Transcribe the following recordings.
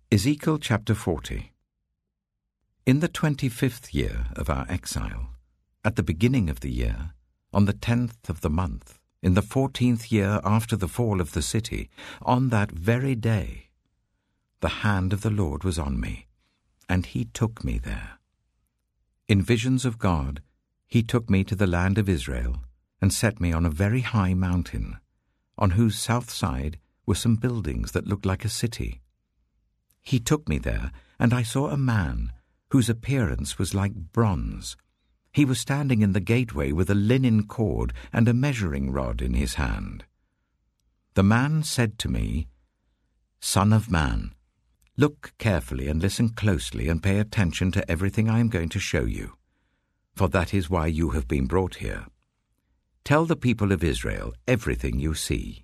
Ezekiel chapter 40. In the 25th year of our exile, at the beginning of the year, on the 10th of the month, in the 14th year after the fall of the city, on that very day, the hand of the Lord was on me, and he took me there. In visions of God, he took me to the land of Israel, and set me on a very high mountain, on whose south side were some buildings that looked like a city. He took me there, and I saw a man whose appearance was like bronze. He was standing in the gateway with a linen cord and a measuring rod in his hand. The man said to me, "Son of man, look carefully and listen closely and pay attention to everything I am going to show you, for that is why you have been brought here. Tell the people of Israel everything you see."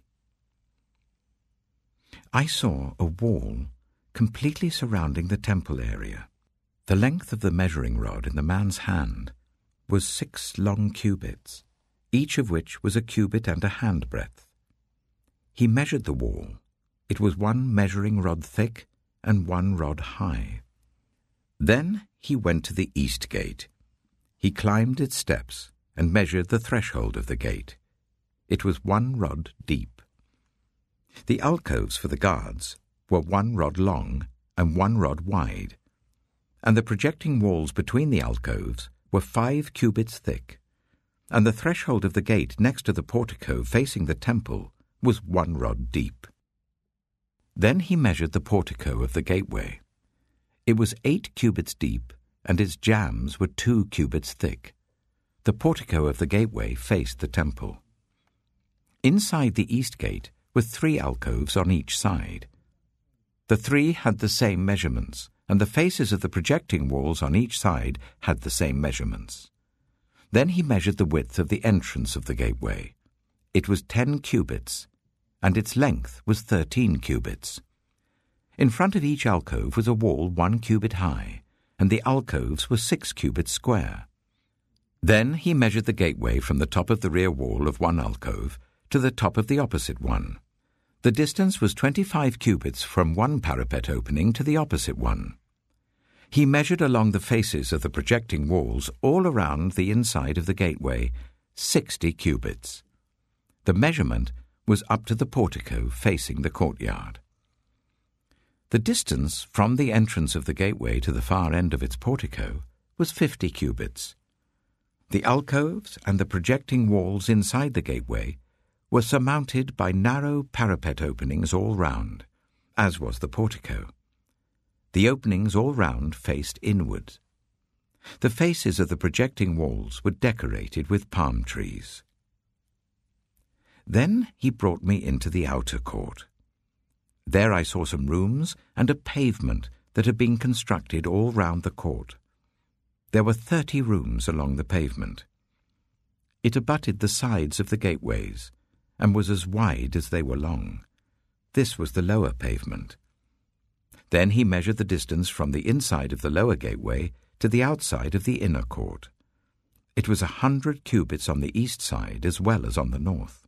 I saw a wall completely surrounding the temple area. The length of the measuring rod in the man's hand was 6 long cubits, each of which was a cubit and a handbreadth. He measured the wall. It was 1 measuring rod thick and 1 rod high. Then he went to the east gate. He climbed its steps and measured the threshold of the gate. It was 1 rod deep. The alcoves for the guards were 1 rod long and 1 rod wide, and the projecting walls between the alcoves were 5 cubits thick, and the threshold of the gate next to the portico facing the temple was 1 rod deep. Then he measured the portico of the gateway. It was 8 cubits deep, and its jambs were 2 cubits thick. The portico of the gateway faced the temple. Inside the east gate were 3 alcoves on each side. The 3 had the same measurements, and the faces of the projecting walls on each side had the same measurements. Then he measured the width of the entrance of the gateway. It was 10 cubits, and its length was 13 cubits. In front of each alcove was a wall 1 cubit high, and the alcoves were 6 cubits square. Then he measured the gateway from the top of the rear wall of one alcove to the top of the opposite one. The distance was 25 cubits from one parapet opening to the opposite one. He measured along the faces of the projecting walls all around the inside of the gateway 60 cubits. The measurement was up to the portico facing the courtyard. The distance from the entrance of the gateway to the far end of its portico was 50 cubits. The alcoves and the projecting walls inside the gateway were surmounted by narrow parapet openings all round, as was the portico. The openings all round faced inward. The faces of the projecting walls were decorated with palm trees. Then he brought me into the outer court. There I saw some rooms and a pavement that had been constructed all round the court. There were 30 rooms along the pavement. It abutted the sides of the gateways, and was as wide as they were long. This was the lower pavement. Then he measured the distance from the inside of the lower gateway to the outside of the inner court. It was 100 cubits on the east side as well as on the north.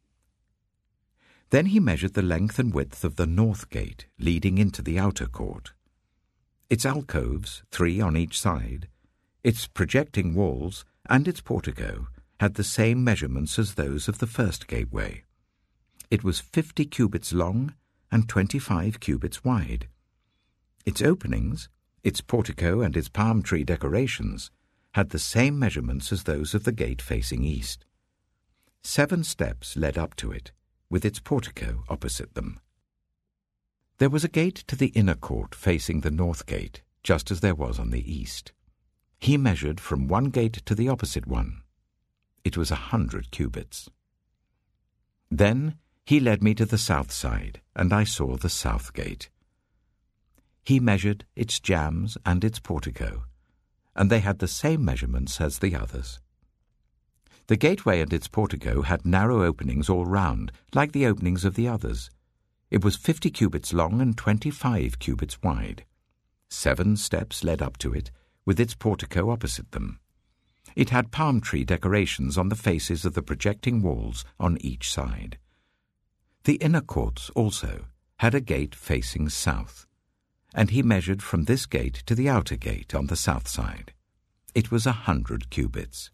Then he measured the length and width of the north gate leading into the outer court. Its alcoves, 3 on each side, its projecting walls, and its portico had the same measurements as those of the first gateway. It was 50 cubits long and 25 cubits wide. Its openings, its portico and its palm tree decorations had the same measurements as those of the gate facing east. 7 steps led up to it, with its portico opposite them. There was a gate to the inner court facing the north gate, just as there was on the east. He measured from one gate to the opposite one. It was 100 cubits. Then he led me to the south side, and I saw the south gate. He measured its jambs and its portico, and they had the same measurements as the others. The gateway and its portico had narrow openings all round, like the openings of the others. It was 50 cubits long and 25 cubits wide. 7 steps led up to it, with its portico opposite them. It had palm tree decorations on the faces of the projecting walls on each side. The inner courts also had a gate facing south, and he measured from this gate to the outer gate on the south side. It was 100 cubits.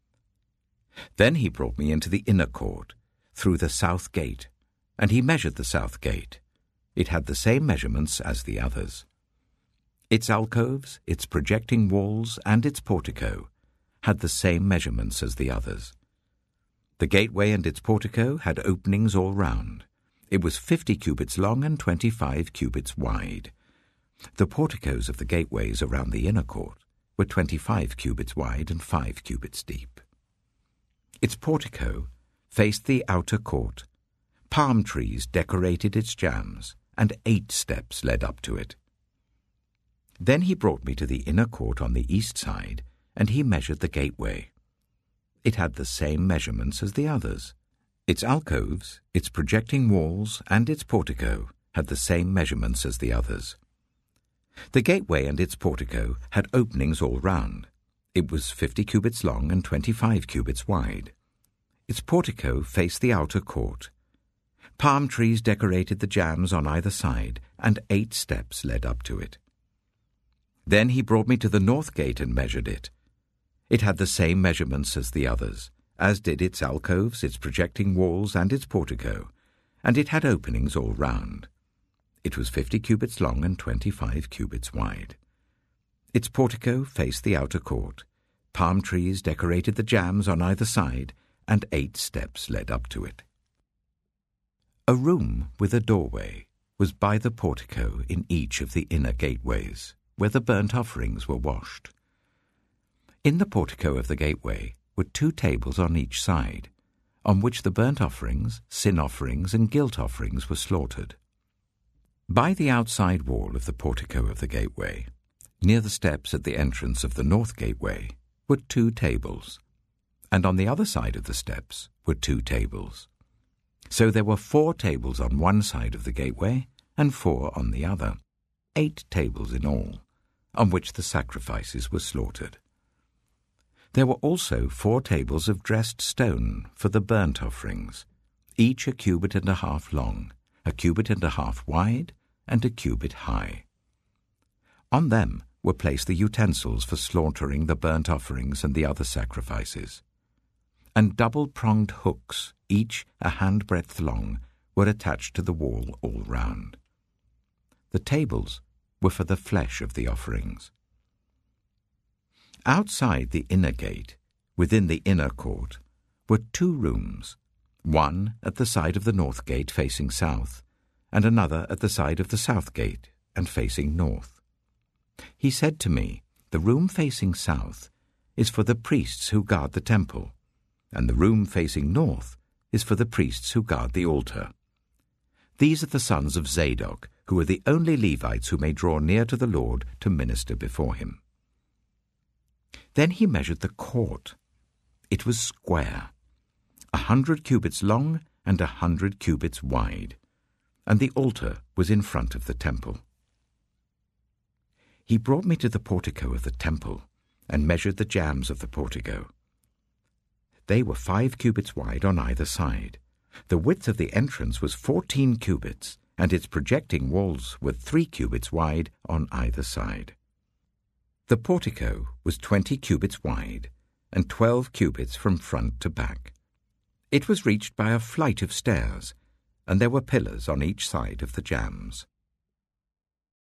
Then he brought me into the inner court, through the south gate, and he measured the south gate. It had the same measurements as the others. Its alcoves, its projecting walls, and its portico had the same measurements as the others. The gateway and its portico had openings all round. It was 50 cubits long and 25 cubits wide. The porticos of the gateways around the inner court were 25 cubits wide and 5 cubits deep. Its portico faced the outer court. Palm trees decorated its jambs, and 8 steps led up to it. Then he brought me to the inner court on the east side, and he measured the gateway. It had the same measurements as the others. Its alcoves, its projecting walls, and its portico had the same measurements as the others. The gateway and its portico had openings all round. It was 50 cubits long and 25 cubits wide. Its portico faced the outer court. Palm trees decorated the jambs on either side, and 8 steps led up to it. Then he brought me to the north gate and measured it. It had the same measurements as the others, as did its alcoves, its projecting walls, and its portico, and it had openings all round. It was 50 cubits long and 25 cubits wide. Its portico faced the outer court. Palm trees decorated the jambs on either side, and 8 steps led up to it. A room with a doorway was by the portico in each of the inner gateways, where the burnt offerings were washed. In the portico of the gateway were 2 tables on each side, on which the burnt offerings, sin offerings, and guilt offerings were slaughtered. By the outside wall of the portico of the gateway, near the steps at the entrance of the north gateway, were 2 tables, and on the other side of the steps were 2 tables. So there were 4 tables on one side of the gateway and 4 on the other, 8 tables in all, on which the sacrifices were slaughtered. There were also 4 tables of dressed stone for the burnt offerings, each a cubit and a half long, a cubit and a half wide, and a cubit high. On them were placed the utensils for slaughtering the burnt offerings and the other sacrifices. And double-pronged hooks, each a handbreadth long, were attached to the wall all round. The tables were for the flesh of the offerings. Outside the inner gate, within the inner court, were 2 rooms, one at the side of the north gate facing south, and another at the side of the south gate and facing north. He said to me, "The room facing south is for the priests who guard the temple, and the room facing north is for the priests who guard the altar. These are the sons of Zadok, who are the only Levites who may draw near to the Lord to minister before him." Then he measured the court. It was square, 100 cubits long and 100 cubits wide, and the altar was in front of the temple. He brought me to the portico of the temple and measured the jambs of the portico. They were 5 cubits wide on either side. The width of the entrance was 14 cubits, and its projecting walls were 3 cubits wide on either side. The portico was 20 cubits wide and 12 cubits from front to back. It was reached by a flight of stairs, and there were pillars on each side of the jambs.